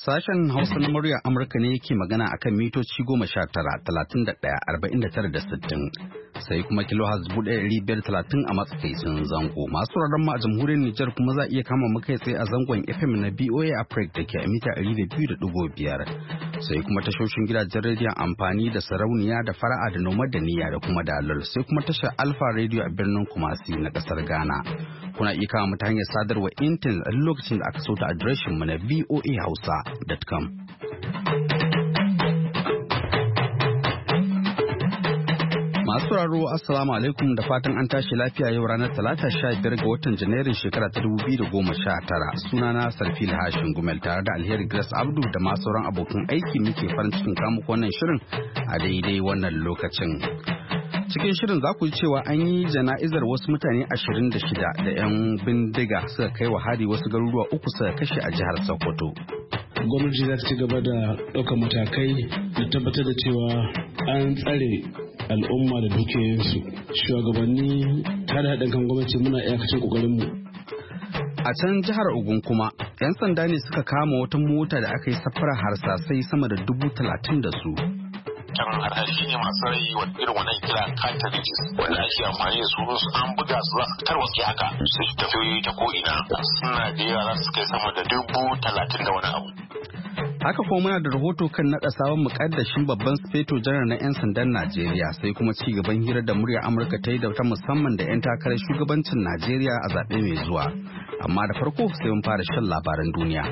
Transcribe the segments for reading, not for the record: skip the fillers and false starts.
Sashen Hausa na muryar Amurka ne yake magana akan mitoci 19-31-49-60 sai kuma kilohaz 1530 a matsakaicin zango. Masu rarren a jamhuriyar Nijar kuma za a iya kama muka tsaye a zangon FM na BOA Africa da ke a mita 200.5 sai kuma tashoshin gidajen rediyon amfani da sarauniya da fara'a da noma da niyya da kuma dalar sai kuma tashar Alpha Radio a birnin Kumasi na kasar Ghana. Kuna iya kama mu ta hanyar sadarwa intanet a lokacin da aka so ta adireshin mu na voahausa.com. Masu sauraro assalamu alaikum da fatan an tashi lafiya yau ranar talata 15 ga watan janairun shekara ta 2019. Sunana Sarfil Hashin Gumel tare da Alheri Grace Abdu da masu sauran abokan aiki muke farin cikin kamuku wannan shirin a daidai wannan lokacin. Cikin shirin za ku ji cewa an yi jana'izar wasu mutane 26 da 'yan bindiga suka kai wa hari wasu garuruwa uku suka kashe a jihar Sokoto. Gwamnati za ta ci gaba da ɗaukar matakai da tabbatar da cewa an tsare al'umma da dukiyoyinsu. Shugabanni tare haɗin kan gwamnati muna iyakacin ƙoƙarinmu. A can jihar Ogun kuma, 'yan sanda ne suka kama wata mota da aka yi safarar harsasai sama da 30,000 da su. kan harhashi ne masu rai irin wannan kira cartridges wanda ake amfani da su an buga su za su tarwatse haka su tafi ta ko'ina suna da yawa su kai sama da 30,000 da wani abu. Haka kuma muna da rahoto kan naɗa sabon muƙaddashin babban sufeto janar na 'yan sandan Najeriya sai kuma ci gaban hirar da muryar Amurka ta yi da ta musamman da 'yan takarar shugabancin Najeriya a zaɓe mai zuwa. Amma da farko sai mun fara shan labaran duniya.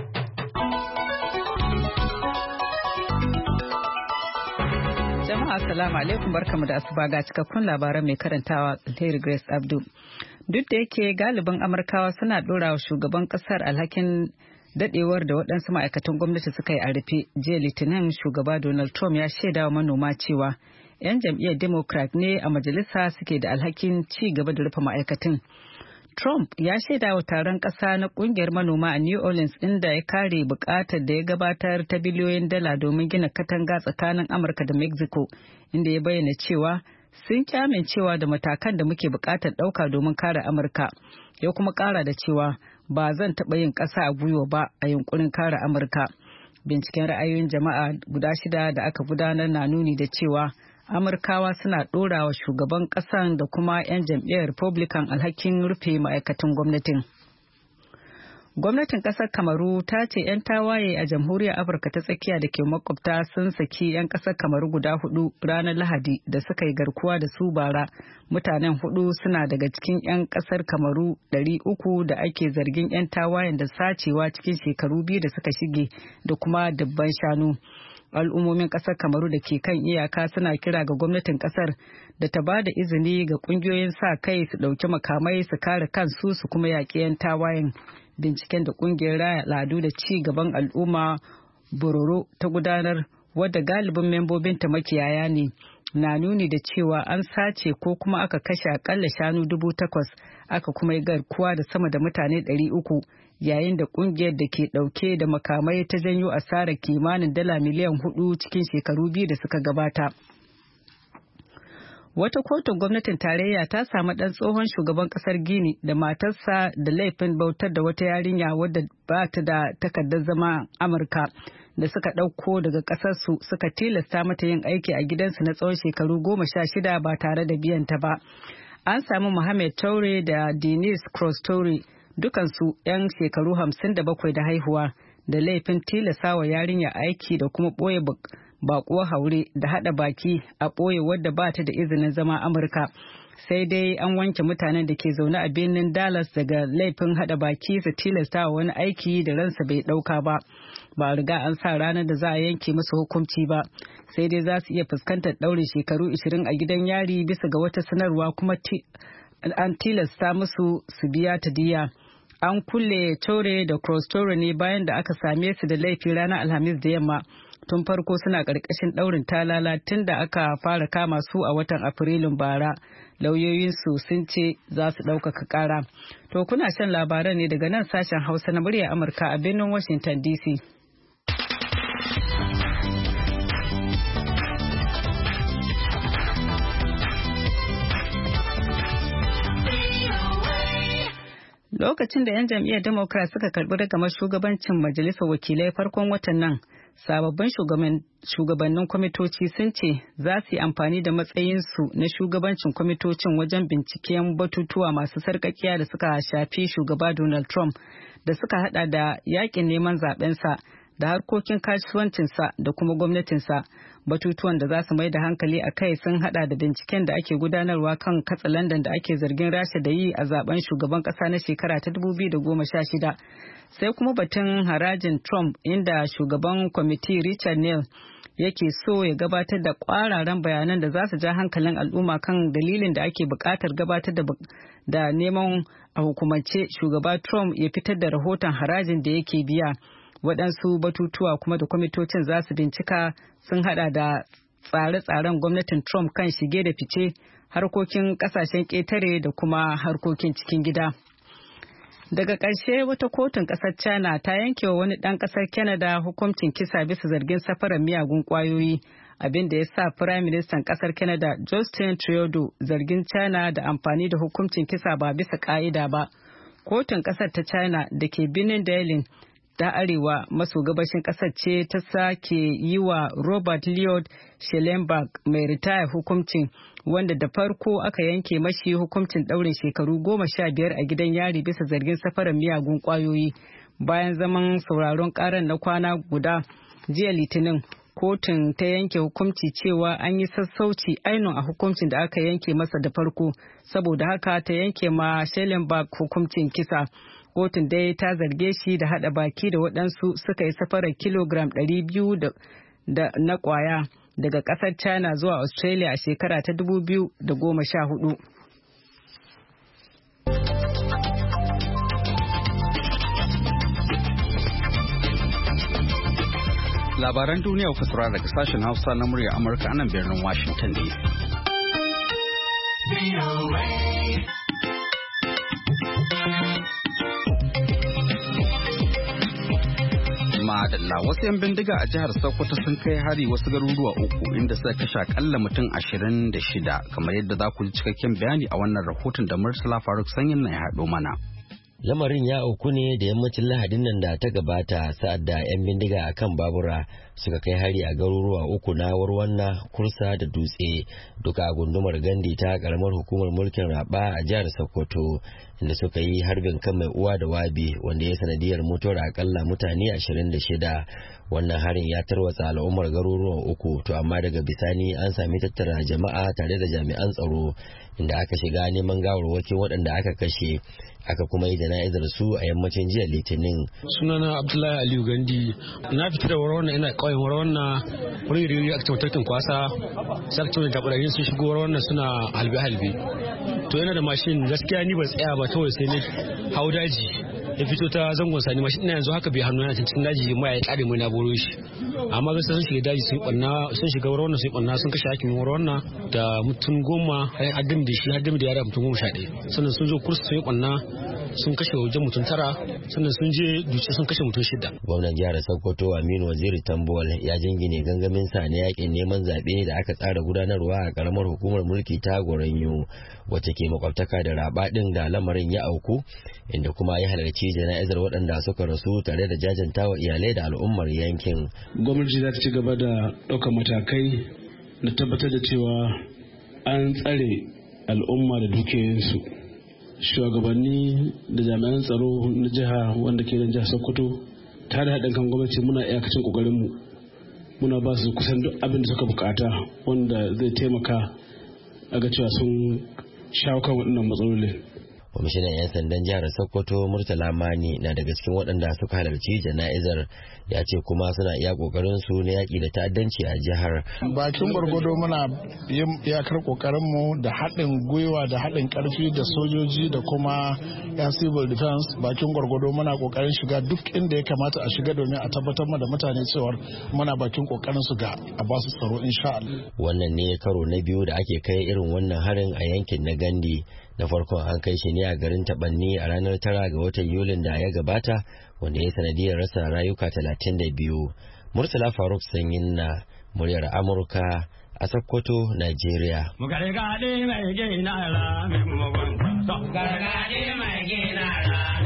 Assalamu alaikum barkamu da asuba ga cikakkun labaran mai karantawa Alheri Grace Abdu. Duk da yake galibin Amurkawa suna ɗora wa shugaban ƙasar alhakin dadewar da waɗansu ma'aikatan gwamnati suka yi a rufe, jiya Litinin shugaba Donald Trump ya shaida wa manoma cewa 'yan jam'iyyar Democrat ne a majalisa suke da alhakin ci gaba da rufe ma'aikatan. Trump ya shaida wa taron ƙasa na ƙungiyar manoma a New Orleans inda ya kare buƙatar da ya gabatar ta biliyoyin dala domin gina katanga tsakanin Amurka da Mexico, inda ya bayyana cewa sun ki amincewa da matakan da muke buƙatar ɗauka domin kare Amurka. Ya kuma ƙara da cewa ba zan taɓa yin ƙasa a gwiwa ba a yunkurin kare Amurka. Binciken ra'ayoyin jama'a guda 6 da aka gudanar na nuni da cewa Amurkawa suna ɗora wa shugaban ƙasan da kuma 'yan jam'iyyar Republican alhakin rufe ma'aikatan gwamnatin. Gwamnatin ƙasar Kamaru ta ce 'yan tawaye a jamhuriyar Afirka ta tsakiya da ke makwabta sun saki 'yan ƙasar Kamaru guda 4 ranar Lahadi da suka yi garkuwa da su bara. Mutanen 4 suna daga cikin 'yan ƙasar Kamaru 300 da ake zargin 'yan tawayen da sacewa cikin shekaru 2 da suka shige da kuma dubban shanu. Al'ummomin ƙasar Kamaru da ke kan iyaka suna kira ga gwamnatin ƙasar da ta ba da izini ga ƙungiyoyin sa kai su ɗauki makamai su kare kansu su kuma yaƙi 'yan tawayen. Binciken da ƙungiyar raya al'adu da ci gaban al'umma Bororo ta gudanar, wadda galibin membobinta makiyaya ne, na nuni da cewa an sace ko kuma aka kashe akalla shanu 8,000 aka kuma yi garkuwa da sama da mutane 300 yayin da kungiyar da ke dauke da makamai ta janyo asarar kimanin dala miliyan 4 cikin shekaru 2 da suka gabata. Wata kotun gwamnatin tarayya ta samu ɗan tsohon shugaban ƙasar Gini da matarsa da laifin bautar da wata yarinya wadda ba ta da takardar zama Amurka da suka ɗauko daga ƙasarsu suka tilasta mata yin aiki a gidansu na tsawon shekaru 16 ba tare da biyan ta ba. An samu Mohammed Toure da Denise Cross Toure dukansu 'yan shekaru 57 da haihuwa da laifin tilasta wa yarinya aiki da kuma ɓoye baƙuwar haure da haɗa baki a ɓoye wadda ba ta da izinin zama Amurka. Sai dai an wanke mutanen da ke zaune a birnin Dallas daga laifin haɗa baki su tilasta wa wani aiki da ransa bai ɗauka ba. Ba a riga an sa ranar da za a yanke musu hukunci ba. Sai dai za su iya fuskantar ɗaurin shekaru 20 a gidan yari bisa ga wata sanarwa kuma an tilasta musu su biya ta diya. An kulle Toure da Cross Toure ne bayan da aka same su da laifi ranar Alhamis da yamma. Tun farko suna ƙarƙashin ɗaurin talala tun da aka fara kama su a watan Afrilun bara. Lauyoyinsu sun ce za su ɗaukaka ƙara. To kuna shan labaran ne daga nan sashen Hausa na muryar Amurka a birnin Washington DC. Lokacin da 'yan jam'iyyar Democrat suka karbi ragamar shugabancin majalisar wakilai farkon watan nan, sababbin shugabannin kwamitoci sun ce za su yi amfani da matsayinsu na shugabancin kwamitocin wajen binciken batutuwa masu sarkakiya da suka shafi shugaba Donald Trump da suka hada da yakin neman zabensa da harkokin kasuwancinsa da kuma gwamnatinsa. Batutuwan da za su mai da hankali a kai sun hada da binciken da ake gudanarwa kan katsalandan da ake zargin Rasha da yi a zaben shugaban kasa na shekara ta 2016. Sai kuma batun harajin Trump, inda shugaban kwamiti Richard Neal yake so ya gabatar da kwararan bayanan da za su ja hankalin al'umma kan dalilin da ake bukatar gabatar da neman a hukumance shugaba Trump ya fitar da rahoton harajin da yake biya. Waɗansu batutuwa kuma da kwamitocin za su bincika sun hada da tsare-tsaren gwamnatin Trump kan shige da fice, harkokin ƙasashen ƙetare da kuma harkokin cikin gida. Daga ƙarshe, wata kotun ƙasar China ta yanke wa wani ɗan ƙasar Canada hukuncin kisa bisa zargin safarar miyagun ƙwayoyi, abin da ya sa Firayim Ministan ƙasar Canada Justin Trudeau zargin China da amfani da hukuncin kisa ba bisa ƙa'ida ba. Kotun ƙasar ta China da ke birnin Dalian ta arewa maso gabashin kasar ce ta sake yi wa Robert Lloyd Schellenberg mai ritaya hukuncin, wanda da farko aka yanke mashi hukuncin ɗaurin shekaru 15 a gidan yari bisa zargin safarar miyagun ƙwayoyi. Bayan zaman sauraron ƙarar na kwana guda jiya Litinin, kotun ta yanke hukunci cewa an yi sassauci ainun a hukuncin da aka yanke masa da farko, saboda haka ta yanke ma Schellenberg hukuncin kisa. Kotun dai ta zarge shi da hada baki da waɗansu suka yi safarar kilogram 200 na kwaya daga ƙasar China zuwa Australia a shekara ta 2014. Labaran duniya kuka saurara daga sashen Hausa na murya Amurka a nan birnin Washington DC. Madalla, wasu 'yan bindiga a jihar Sokoto sun kai hari wasu garuruwa uku inda suka kashe akalla mutum 26, kamar yadda za ku ji cikakken bayani a wannan rahoton da Murtala Faruk Sanyin na ya haɗo mana. Lamarin ya auku ne da yammacin Lahadin nan da ta gabata, sa'ad da 'yan bindiga a kan babura suka kai hari a garuruwa uku na Warwanna, Kursa da Dutse, duka a gundumar Gandi ta karamar hukumar mulkin Raba a jihar Sokoto, inda suka yi harbin kan mai uwa da wabi wanda ya sanadiyar mutuwar akalla mutane 26. Wannan harin ya tarwatsa al'ummar garuruwan uku, to amma daga bisani an sami tattara jama'a tare da jami'an tsaro, inda aka shiga neman gawarwakin waɗanda aka kashe, aka kuma yi jana'izar su a yammacin jiya Litinin. Sunana Abdullahi Aliyu Gandi, na fita da warwanna, ina ƙauyen warwanna, wani riri aka tattakin kwasa, sai aka tattakin tabarayin sun shigo warwanna suna halbe-halbe. To yana da mashin, gaskiya ni ba tsaya ba, kawai sai ne hau daji ya fito ta zangon sani, mashin ina yanzu haka bai hannu yana cikin daji ma ya kare mu na boro shi. Amma gaskiya sun shiga daji sun shiga warwanna sun ɓanna, sun kashe hakimin warwanna da mutum 10, haddam da shi haddam da yara mutum 11. Sannan sun zo kursu sun yi ɓanna, sun kashe wajen mutum 9, sannan sun je Dutse sun kashe mutum 6. Gwamnan jihar Sokoto Aminu Waziri Tambuwal ya jingine gangamin sa na yakin neman zaɓe da aka tsara gudanarwa a karamar hukumar mulki ta Goranyo, wacce ke makwabtaka da Raba din da lamarin ya auku, inda kuma ya halarci jana'izar waɗanda suka rasu tare da jajantawa iyalai da al'ummar yankin. Gwamnati za ta ci gaba da ɗaukar matakai na tabbatar da cewa an tsare al'umma da dukiyoyinsu. Shugabanni da jami'an tsaro na jiha wanda ke da jihar Sokoto tare da haɗin kan gwamnati muna iyakacin ƙoƙarinmu, muna ba su kusan duk abin da suka bukata wanda zai taimaka a ga cewa sun shawo kan waɗannan matsalolin. Kwamishinan 'yan sandan jihar Sokoto Murtala Mani na daga cikin waɗanda suka halarci jana'izar, ya ce kuma suna iya ƙoƙarin su na yaƙi da ta'addanci a jihar. Bakin gwargwado muna yin iyakar ƙoƙarin mu da haɗin gwiwa da haɗin ƙarfi da sojoji da kuma 'yan civil defense. Bakin gwargwado muna ƙoƙarin shiga duk inda ya kamata a shiga domin a tabbatar da mutane cewar muna bakin ƙoƙarin su ga a basu tsaro insha Allah. Wannan ne karo na biyu da ake kai irin wannan harin a yankin na Gandi. Na farkon an kai shi ne a garin Tabanni a ranar 9 ga watan Yulin da ya gabata, wanda ya sanadiyar rasa rayuka 32. Murtala Faruk Sanyin na muryar Amurka a Sokoto, Najeriya. Gargaɗe mai gina ra, mai mugunta. Gargaɗe mai gina ra.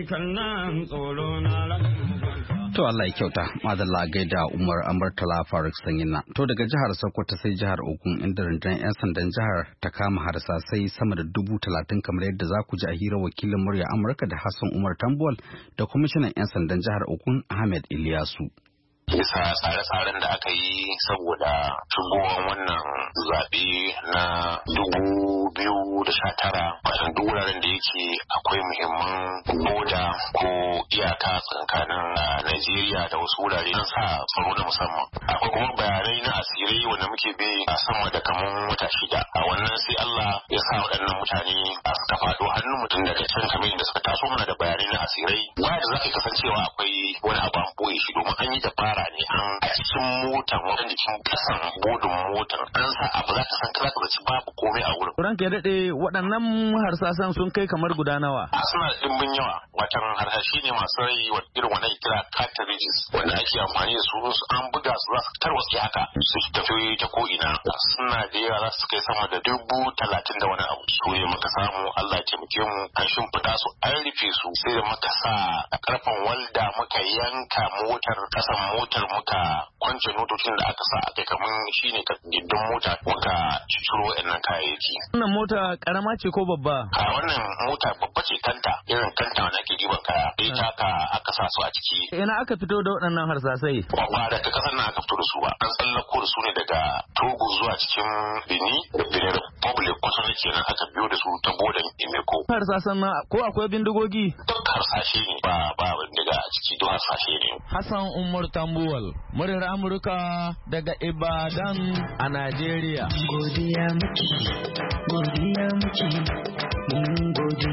kan nan tsoro na To Allah ya kyauta, madalla gaida Umar Amurtala Faruk Sanyina. To daga jihar Sokoto sai jihar Ogun inda rundunar 'yan sandan jihar ta kama harsasai sama da 30,000 kamar yadda za ku ji a hirar wakilin murya Amurka da Hassan Umar Tambuwal da kwamishinan 'yan sandan jihar Ogun Ahmed Ilyasu. Bisa tsare-tsaren da aka yi saboda shigowar wannan zaɓe na 2019 wajen duk wuraren da yake akwai muhimman boda ko iyaka tsakanin Najeriya da wasu wurare an sa tsaro na musamman. Akwai kuma bayanai na asirai wanda muke bi a sama da kamar wata 6. A wannan sai Allah ya sa waɗannan mutane a suka faɗo hannun mutum daga can kamar yadda suka taso mana da bayanai na asirai. Waya da za ka kasancewa akwai wani abu an boye shi domin an yi dabara ne a cikin motar wajen jikin kasan bodin motar an sa abu za ka san kaza ka zaci babu komai a wurin. Ranka ya daɗe waɗannan harsasan sun kai kamar guda nawa? Suna da ɗimbin yawa. Watan harsashi ne masu rai irin wannan kira cartridges wanda ake amfani da su an buga su za su tarwatse haka su tafi ta ko'ina. Suna da yawa za su kai sama da 30,000 da wani abu. Su ne muka samu Allah ya taimake mu an shimfiɗa su an rufe su sai da muka sa a ƙarfen walda muka yanka motar kasan motar muka kwance notocin da aka sa a kai kamar shine gindin mota muka ciro waɗannan kayayyaki. Wannan mota karama ce ko babba? A wannan mota babba ce kanta irin kanta wanda ake diban kaya. Ita aka sa su a ciki. Ina aka fito da waɗannan harsasai? Ba da ta kasar nan aka fito da su ba. An tsallako da su ne daga Togo zuwa cikin Benin da Benin Republic kusan kenan aka biyo da su ta bodan Imeko. Harsasan nan ko akwai bindigogi? Duk harsashe ne ba bindiga a ciki duk harsashe ne. Hassan Umar Tambuwal, muryar Amurka daga Ibadan a Najeriya. Godiya muke, mun gode.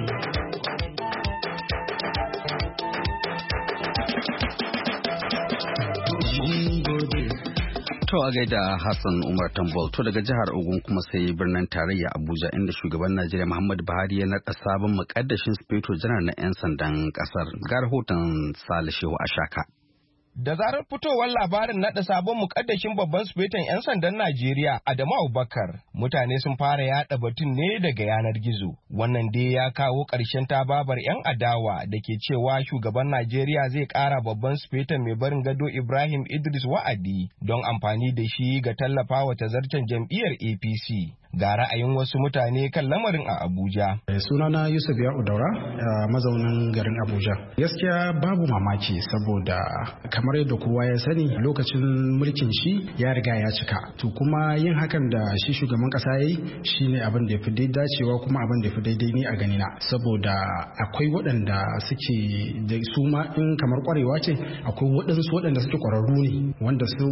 To a gaida Hassan Umar Tambol. To daga jihar Ogun kuma sai birnin tarayya Abuja inda shugaban Najeriya Muhammadu Buhari ya naɗa sabon muƙaddashin Sufeto Janar na 'yan sandan ƙasar. Ga rahoton Salishehu Ashaka. Da zarar fitowar labarin naɗa sabon mukaddashin babban sufeton 'yan sandan Najeriya Adamu Abubakar, mutane sun fara yaɗa batun ne daga yanar gizo. Wannan dai ya kawo ƙarshen tababar 'yan adawa da ke cewa shugaban Najeriya zai ƙara babban sufeton mai barin gado Ibrahim Idris wa'adi don amfani da shi ga tallafawa tazarcen jam'iyyar APC. Ga ra'ayin wasu mutane kan lamarin a Abuja. Sunana Yusuf Ya'u Daura, mazaunin garin Abuja. Gaskiya babu mamaki saboda kamar yadda kowa ya sani lokacin mulkin shi ya riga ya cika. To kuma yin hakan da shi shugaban kasa yayi shine abin da ya fi dacewa kuma abin da ya fi daidai ne a ganina. Saboda akwai waɗanda suke da su ma in kamar kwarewa ce akwai waɗansu waɗanda suke kwararru ne wanda su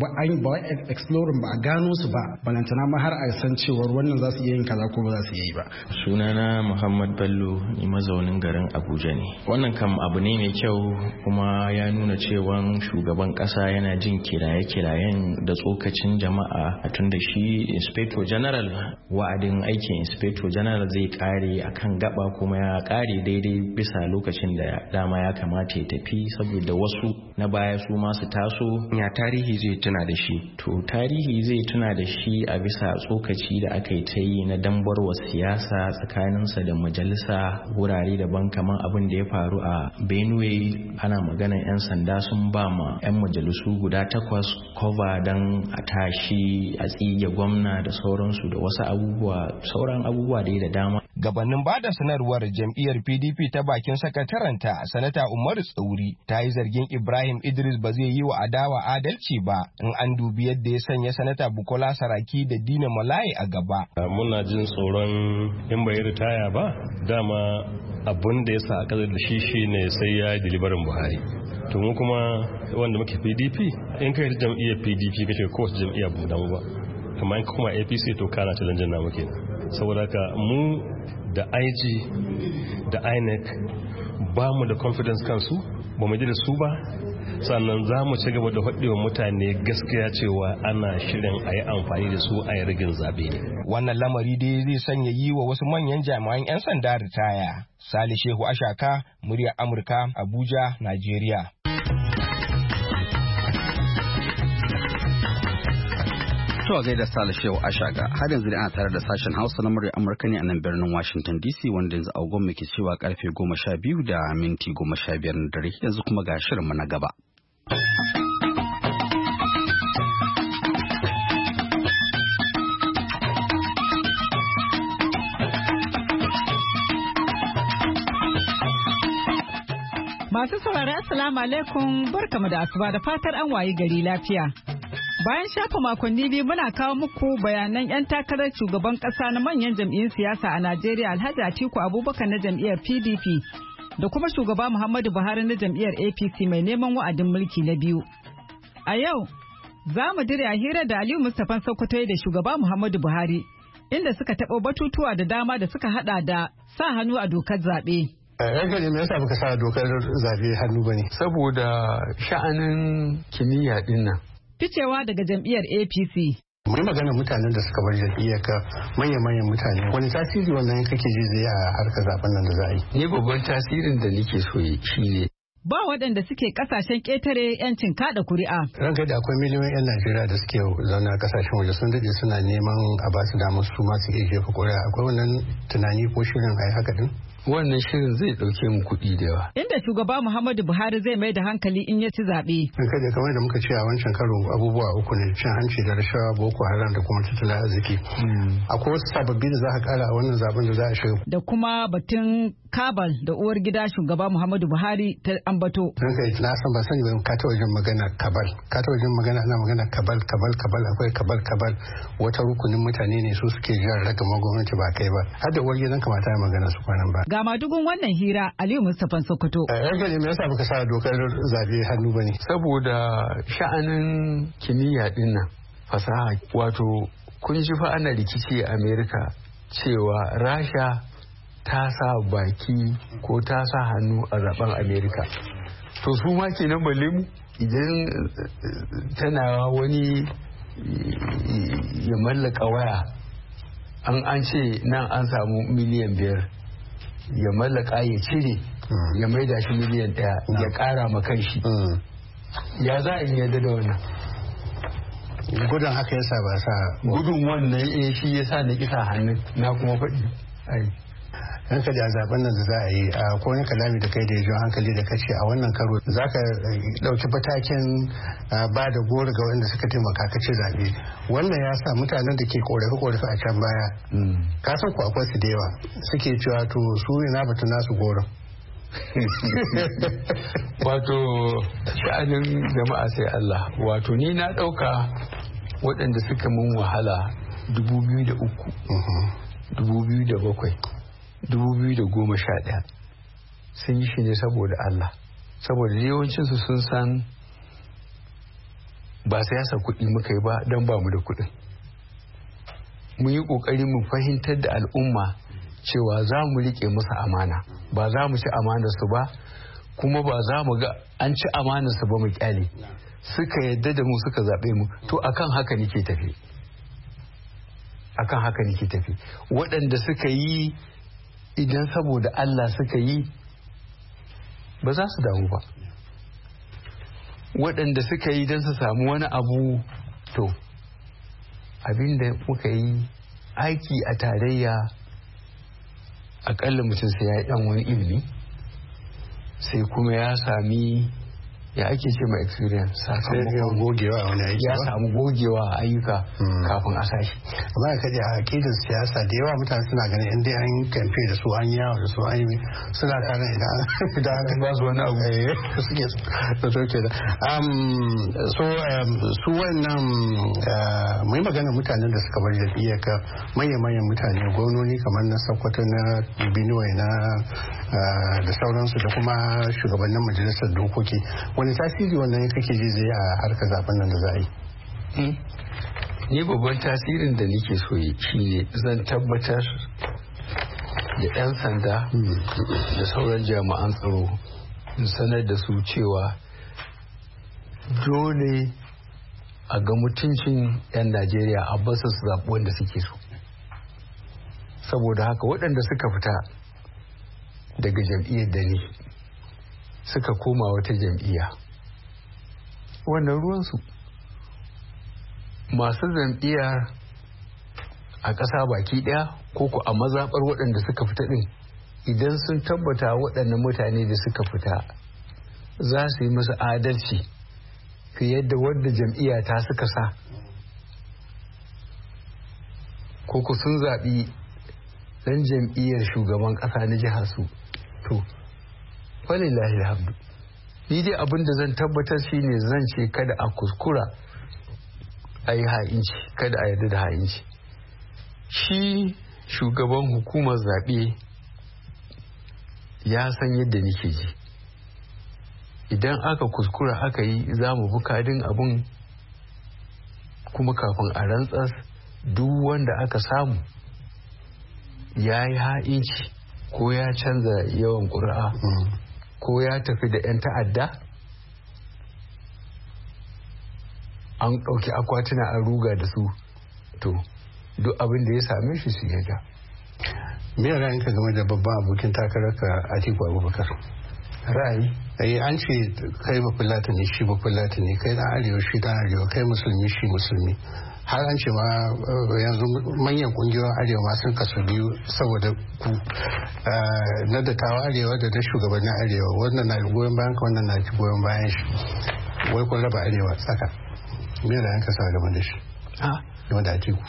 ba exploring ba a gano su ba balantana ma har a san cewar wannan za su iya yin kaza ko ba za su iya yi ba. Sunana Muhammad Bello, ni mazaunin garin Abuja ne. Wannan kam abu ne mai kyau kuma ya nuna cewa shugaban kasa yana jin kiraye-kirayen da tsokacin jama'a tun da shi Inspector General wa'adin aikin Inspector General zai kare akan gaba kuma ya kare daidai bisa lokacin da dama ya kamata ya tafi saboda wasu na baya su masu taso ya tarihi zai tuna da shi. To tarihi zai tuna da shi a bisa tsokaci da aka yi ta yi na dambarwa siyasa tsakaninsa da majalisa wurare daban kamar abin da ya faru a Benue ana maganar 'yan sanda sun ba ma 'yan majalisu guda 8 cover don a tashi a tsige gwamna da sauransu da wasu abubuwa sauran abubuwa da dama. Gabanin bada sanarwar jam'iyyar PDP ta bakin sakataranta Sanata Umaru Tsauri ta yi zargin Ibrahim Idris ba zai yi wa adawa adalci ba in an dubi yadda ya sanya Sanata Bukola Saraki da Dina Malaye a gaba. Muna jin tsoron in bai ritaya ba dama abun da ya sa aka da shi ne sai ya yi dilibarin Buhari. To mu kuma wanda muke PDP in kai jam'iyyar PDP kake kowace jam'iyya ba damu ba. Amma in kuma APC to kana challenge na muke. Saboda haka mu da IG da INEC ba mu da confidence kansu ba mu ji da su ba sannan za mu ci gaba da haɗewa mutane gaskiya cewa ana shirin a yi amfani da su a yi rigin zaɓe ne. Wannan lamari dai zai sanya yi wa wasu manyan jami'an 'yan sanda ritaya. Sale Shehu Ashaka, muryar Amurka, Abuja, Najeriya. To a gaida Sale Shehu Ashaga har yanzu ana tare da sashen Hausa na murya Amurka ne a nan birnin Washington DC wanda yanzu agogon muke cewa karfe 12:15 na dare yanzu kuma ga shirinmu na gaba. Masu saurari Assalamu alaikum barkamu da asuba da fatar an wayi gari lafiya. Bayan shafa makonni biyu muna kawo muku bayanan 'yan takarar shugaban kasa na manyan jam'iyyun siyasa a Najeriya Alhaji Atiku Abubakar na jam'iyyar PDP da kuma shugaba Muhammadu Buhari na jam'iyyar APC mai neman wa'adin mulki na biyu. A yau za mu dire a hira da Aliyu Mustapha Sokoto da shugaba Muhammadu Buhari inda suka taɓo batutuwa da dama da suka hada da sa hannu a dokar zaɓe. Ranka ne me yasa baka sa dokar zabe hannu bane? Saboda sha'anin kimiyya din nan. Ficewa daga jam'iyyar APC. Mai magana mutanen da suka bar jam'iyyar ka manyan mutane. Wani tasiri wannan kake ji zai a harkar zaben nan da za a yi? Ni babban tasirin da nake so yi shine ba waɗanda suke kasashen ƙetare 'yancin kada kuri'a. Ranka da akwai miliyoyin 'yan Najeriya da suke zaune a kasashen waje sun daɗe suna neman a ba su damar su ma su iya jefa kuri'a. Akwai wannan tunani ko shirin a yi haka din? Wannan shirin zai ɗauke mu kuɗi da yawa. Inda shugaba Muhammadu Buhari zai mai da hankali in ya ci zaɓe. Kada kamar da muka ce a wancan karo abubuwa uku ne cin hanci da rashawa Boko Haram da kuma tattalin arziki. Akwai wasu sababbi da za a ƙara a wannan zaben da za a shiga. Da kuma batun kabal da uwar gida shugaba Muhammadu Buhari ta ambato. Don kai na san ba sani ba ka ta wajen magana kabal. Ka ta wajen magana ana magana kabal akwai kabal wata rukunin mutane ne su suke jan ragamar gwamnati ba kai ba. Har da uwar gidan kamata ya magana su kwanan ba. Ga madugun wannan hira Aliyu Mustapha Sokoto. Ranka ne me yasa baka sa dokar zabe hannu bane? Saboda sha'anin kimiyya din nan fasaha wato kun ji fa ana rikici a Amerika cewa Rasha ta sa baki ko ta sa hannu a zaben Amerika. To su ma kenan balle mu idan tana wani ya mallaka waya an ce nan an samu miliyan 5 ya mallaka ya cire ya maida shi miliyan 1 ya kara ma kanshi ya za a yi yadda da wannan gudun haka yasa ba sa gudun wannan shi yasa na kisa hannun na kuma faɗi ranka da zaben nan da za a yi a wani kalami da kai da ya hankali da kace a wannan karo za ka ɗauki fataken ba da goro ga wanda suka taimaka ka ci zaɓe wannan ya sa mutanen da ke korafe a can baya ka san ku akwai su da yawa suke cewa to su ina batu nasu goron wato sha'anin jama'a sai Allah wato ni na ɗauka waɗanda suka mun wahala 2003 2007 2011 sun yi shi ne saboda Allah saboda yawancinsu sun san ba siyasa kuɗi muka yi ba don ba mu da kuɗin mun yi ƙoƙari mu fahimtar da al'umma cewa za mu riƙe musu amana ba za mu ci amanarsu ba kuma ba za mu ga an ci amanarsu ba mu kyale suka yadda da mu suka zaɓe mu to akan haka nake tafi waɗanda suka yi idan saboda Allah suka yi ba za su damu ba waɗanda suka yi don su samu wani abu to abinda muka yi aiki a tarayya akalla mutum sai ya yi ɗan wani ilimi sai kuma ya sami ya ake ce mai experience sakamakon gogewa a wani aiki ya samu gogewa a ayyuka kafin a sashi amma ka ji a akidar siyasa da yawa mutane suna ganin in dai an kamfe da su an yawo da su an yi suna tare idan an ba su wani abu suke da soke da su wannan mai magana mutanen da suka bar jam'iyyar ka manyan mutane gwamnoni kamar na Sokoto na Benue na da sauransu da kuma shugabannin majalisar dokoki wani tasiri wannan kake ji zai a harkar zaben nan da za a yi ni babban tasirin da nake so yi shine zan tabbatar da 'yan sanda da sauran jami'an tsaro in sanar da su cewa dole a ga mutuncin 'yan Najeriya a basu su zaɓi wanda suke so saboda haka waɗanda suka fita daga jam'iyyar da ni suka koma wata jam'iyya wannan ruwansu masu jam'iyyar a ƙasa baki ɗaya ko ku a mazaɓar waɗanda suka fita ɗin idan sun tabbata waɗannan mutane da suka fita za su yi musu adalci fiye da wadda jam'iyya ta suka sa ko ku sun zaɓi ɗan jam'iyyar shugaban ƙasa na jihar su to walillahi alhamdu. Ni dai abin da zan tabbatar shine zan ce kada a kuskura a yi ha'inci, kada a yarda da ha'inci. Shi shugaban hukumar zaɓe ya san yadda nake ji. Idan aka kuskura aka yi za mu bi kadin abin, kuma kafin a rantsas duk wanda aka samu ya yi ha'inci ko ya canza yawan ƙuri'a ko ya tafi da 'yan ta'adda an ɗauki akwatuna an ruga da su, to duk abin da ya same shi su yaja. Me ra'ayinka game da babban abokin takararka Atiku Abubakar? Ra'ayi? An ce kai ba fulata ne, shi ba fulata ne, kai dan arewa shi dan arewa, kai musulmi shi musulmi. Har an ce ma yanzu manyan kungiyoyin arewa ma sun kasu biyu saboda ku na dattawa arewa da na shugabannin arewa, wannan na goyon bayan ka, wannan na goyon bayan shi. Wai kun raba arewa tsaka. Me ra'ayinka sa game da shi? Game da Atiku.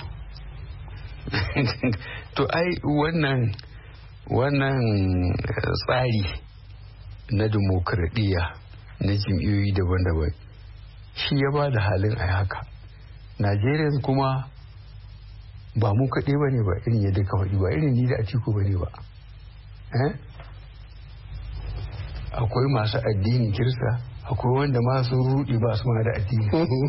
To ai wannan tsari na dimokuraɗiyya na jam'iyyoyi daban-daban shi ya ba da halin a haka. Najeriya kuma ba mu kaɗai ba ne ba irin yadda ka faɗi, ba irin ni da Atiku ba ne ba. Akwai masu addini kirista, akwai wanda masu rudi ba su ma da addini.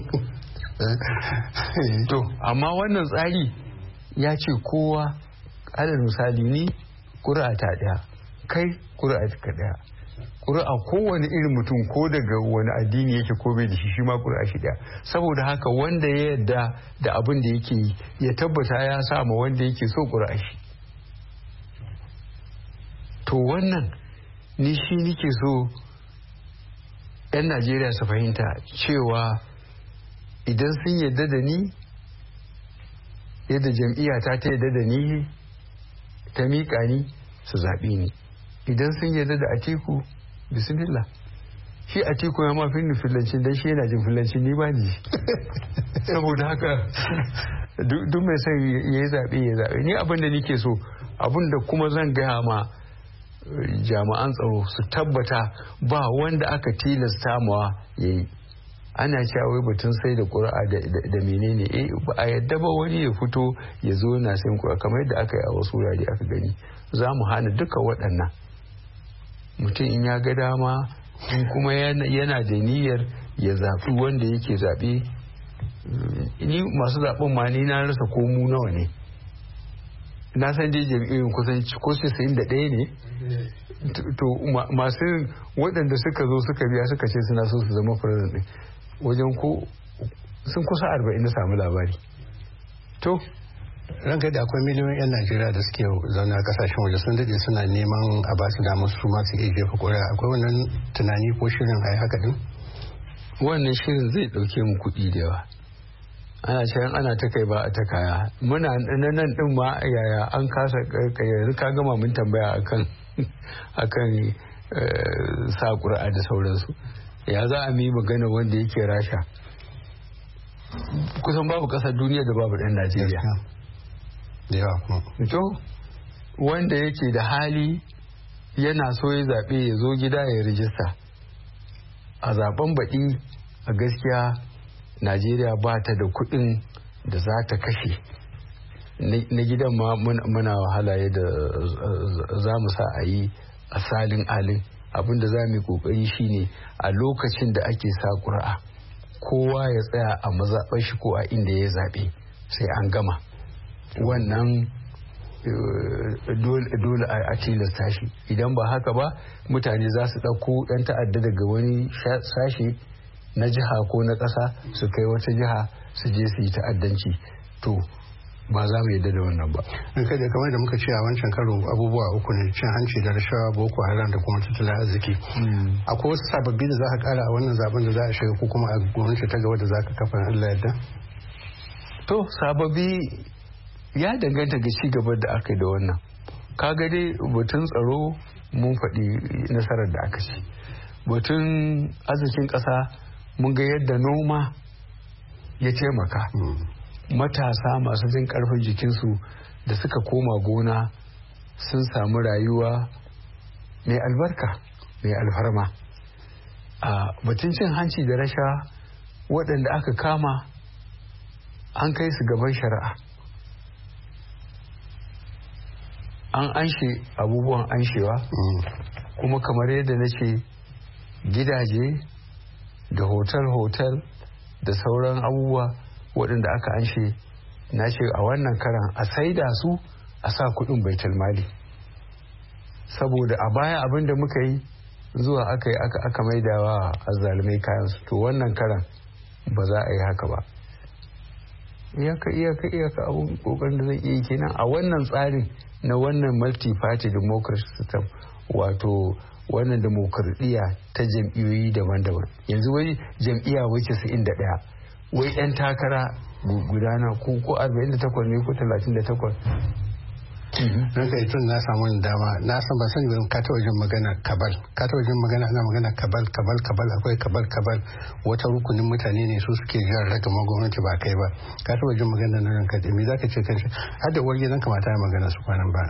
To amma wannan tsari ya ce kowa, alal misali ni ƙuri'a ta ɗaya, kai ƙuri'a ta ɗaya, ƙuri'a kowane irin mutum ko daga wani addini yake ko bai da shi ma ƙuri'a shi ɗaya. Saboda haka wanda ya yarda da abin da yake yi ya tabbata ya sa ma wanda yake so ƙuri'a shi. To wannan ni shi nike so 'yan Najeriya su fahimta cewa idan sun yarda da ni, yadda jam'iyya ta yarda da ni ta miƙa ni, su zaɓi ni. Idan sun yarda da Atiku, bismillah. Shi Atiku ya mafi ni filancin dan shi yana jin filancin, ni ba ni. Saboda haka duk mai son ya yi zaɓe ya zaɓe. Ni abin da nike so, abin da kuma zan gaya ma jami'an tsaro su tabbata ba wanda aka tilasta mawa ya yi. Ana cewa wai batun sai da ƙuri'a da menene, ba a yadda ba wani ya fito ya zo na sayan ƙuri'a kamar yadda aka yi a wasu wurare aka gani. Za mu hana duka waɗannan. Mutum in ya ga dama, in kuma yana da niyyar ya zaɓi wanda yake zaɓe. Ni masu zaɓen ma ni na rasa ko mu nawa ne. Na san dai jam'iyyun kusan ko 91 ne. To masu waɗanda suka zo suka biya suka ce suna so su zama president ɗin wajen ko sun kusa 40 na samu labari. To ranka da akwai miliyoyin 'yan Najeriya da suke zaune a kasashen waje sun daɗe suna neman a ba su damar su ma su iya jefa ƙuri'a. Akwai wannan tunani ko shirin a yi haka din? Wannan shirin zai ɗauke mu kuɗi da yawa. Ana cewa ana ta kai ba a ta kaya. Muna nan din ma yaya an kasa yanzu ka gama mun tambaya akan sa ƙuri'a da sauransu. Ya za a mi magana wanda yake Rasha. Kusan babu ƙasar duniya da babu ɗan Najeriya. To wanda yake da hali yana so ya zaɓe ya zo gida ya rijista. A zaben baɗi a gaskiya Najeriya ba ta da kuɗin da za ta kashe. Na gidan ma muna wahala yadda za mu sa a yi a salin alin. Abinda za mu yi ƙoƙari shine a lokacin da ake sa ƙuri'a kowa ya tsaya a mazaɓar shi ko a inda ya zaɓe sai an gama. Wannan dole a tilasta shi. Idan ba haka ba mutane za su ɗauko ɗan ta'adda daga wani sashe na jiha ko na ƙasa su kai wata jiha su je su yi ta'addanci. To ba za mu yadda da wannan ba. In kai da kamar da muka ce a wancan karo abubuwa uku ne, cin hanci da rashawa, boko haram da kuma tattalin arziki. Akwai wasu sababbi da za ka kara a wannan zaben da za a shiga ko kuma a gwamnati ta gaba da za ka kafa Allah yadda? to sababbi ya danganta ga ci gaba da aka yi da wannan. Kaga dai batun tsaro mun faɗi nasarar da aka ci, batun arzikin ƙasa mun ga yadda noma ya taimaka. Matasa masu jin ƙarfin jikinsu da suka koma gona sun samu rayuwa mai albarka mai alfarma. A batun cin hanci da rasha waɗanda aka kama an kai su gaban shari'a, an anshe abubuwan anshewa, kuma kamar yadda na ce gidaje da hotel da sauran abubuwa waɗanda aka anshe, na ce a wannan karan a saida su a sa kuɗin baitul mali, saboda a baya abin da muka yi zuwa aka maidawa azzalumai kayansu. To wannan karan ba za a yi haka ba. iyaka abun kokarin da zai iya kenan a wannan tsarin na wannan multi-party democracy system, wato wannan demokradiyya ta jam'iyyoyi daban-daban. Yanzu wai jam'iyya wace 91 wai 'yan takara gudana ko 48 ne ko 38. Don kai tun na samu dama na san ba sani ba ka ta wajen magana kabal, ka ta wajen magana ana magana kabal akwai kabal wata rukunin mutane ne su suke jan ragaman gwamnati ba kai ba. Ka ta wajen magana nan ka me zaka ce kanshi har da warge zan kamata ya magana su kwanan ba.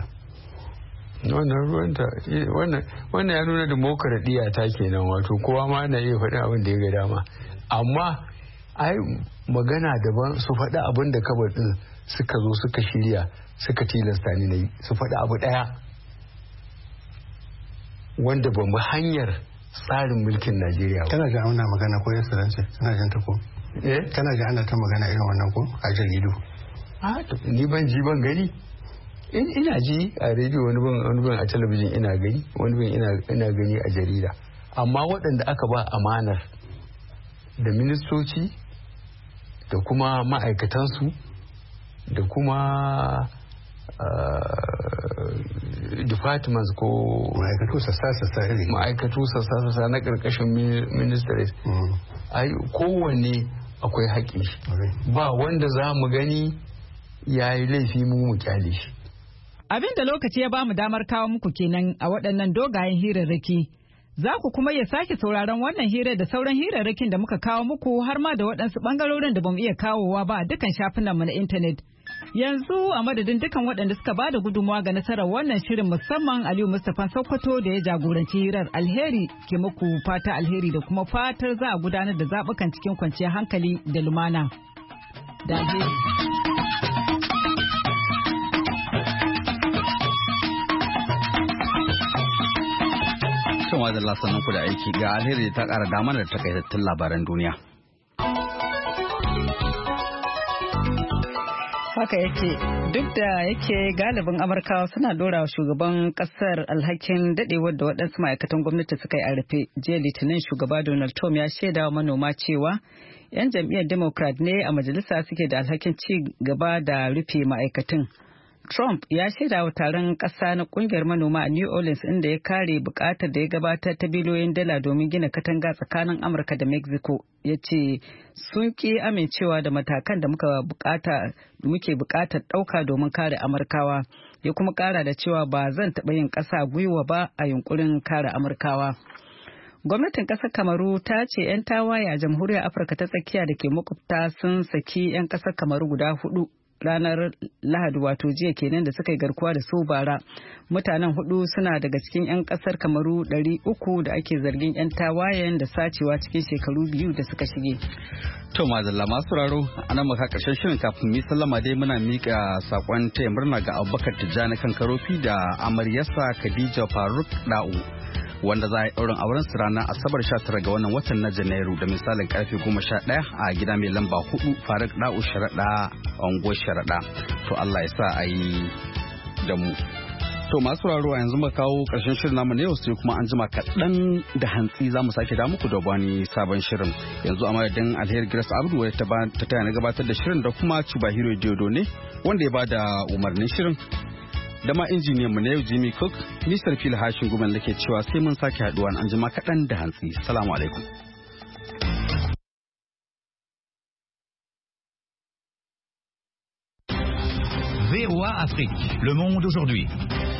Wannan ya nuna demokradiyya ta kenan, wato kowa ma na iya faɗin abin da ya ga dama, amma ai magana daban su faɗi abin da kabar din suka zo suka shirya suka tilasta ni na yi, su faɗi abu ɗaya wanda ba mu hanyar tsarin mulkin Najeriya ba. Kana ga ana magana ko yasa rance kana jin ta ko? Kana ga ana ta magana irin wannan ko a jaridu? Ni ban ji ban gani. Ina ji a rediyo wani bin a talabijin ina gani, wani bin ina gani a jarida. Amma waɗanda aka ba amanar da ministoci da kuma ma'aikatansu da kuma departments ko ma'aikatu sassa na karkashin ministries, ai kowanne akwai haƙƙi, ba wanda za mu gani ya yi laifi mu kyale shi. Abin da lokaci ya ba mu damar kawo muku kenan a waɗannan dogayen hirarraki. Za ku kuma iya sake sauraron wannan hirar da sauran hirarrakin da muka kawo muku har ma da waɗansu ɓangarorin da bamu iya kawowa ba a dukkan shafinanmu na intanet. Yanzu a madadin dukkan waɗanda suka bada gudunmawa ga nasarar wannan shirin, musamman Aliyu Mustapha Sokoto da ya jagoranci hirar. Alheri ke muku fata alheri da kuma fatar za a gudanar da zaɓukan cikin kwanciyar hankali da lumana. Da alheri. Cewa da lasanin ku da aiki ga alheri ta ƙara damar da takaitattun labaran duniya. Haka yake, duk da yake galibin Amurkawa suna dora wa shugaban kasar alhakin dadewar da waɗansu ma'aikatan gwamnati suka yi a rufe. Jiya Litinin shugaba Donald Trump ya shaida wa manoma cewa 'yan jam'iyyar Democrat ne a majalisa suke da alhakin ci gaba da rufe ma'aikatan. Trump ya shaida wa taron ƙasa na ƙungiyar manoma a New Orleans inda ya kare buƙatar da ya gabatar ta biliyoyin dala domin gina katanga tsakanin Amurka da Mexico. Ya ce sun ƙi amincewa da matakan da muke buƙatar ɗauka domin kare Amurkawa. Ya kuma ƙara da cewa ba zan taɓa yin ƙasa gwiwa ba a yunkurin kare Amurkawa. Gwamnatin ƙasar Kamaru ta ce 'yan tawaye a Jamhuriyar Afirka ta tsakiya da ke makwabta sun saki 'yan ƙasar Kamaru guda 4. Ranar Lahadi wato jiya kenan da suka yi garkuwa da su bara. Mutanen 4 suna daga cikin 'yan kasar Kamaru 300 da ake zargin 'yan tawayen da sacewa cikin shekaru 2 da suka shige. To madalla masu raro anan muka karshen shirin kafin mu sallama dai muna mika sakon taya murna ga Abubakar Tijjani Kankarofi da amaryarsa Khadija Faruk Da'u, wanda za a yi ɗaurin auren su ranar Asabar 19 ga wannan watan na Janairu da misalin karfe 11 a gida mai lamba 4 Faruk Da'u Sharaɗa Ango Sharaɗa. To Allah ya sa a yi da mu. To masu raro yanzu muka kawo ƙarshen shirin namu na yau, sai kuma an jima kaɗan da hantsi za mu sake da muku da wani sabon shirin. Yanzu a madadin Alheri Grace Abdu wadda ta taya na gabatar da shirin da kuma Chubahiro Diodo ne wanda ya bada umarnin shirin. Da ma injiniyan mu na yau Jimmy Cook, Mr. Phil Hashin Guman da ke cewa sai mun sake haɗuwa an jima kaɗan da hantsi. Salamu alaikum. Afrique, Le Monde aujourd'hui.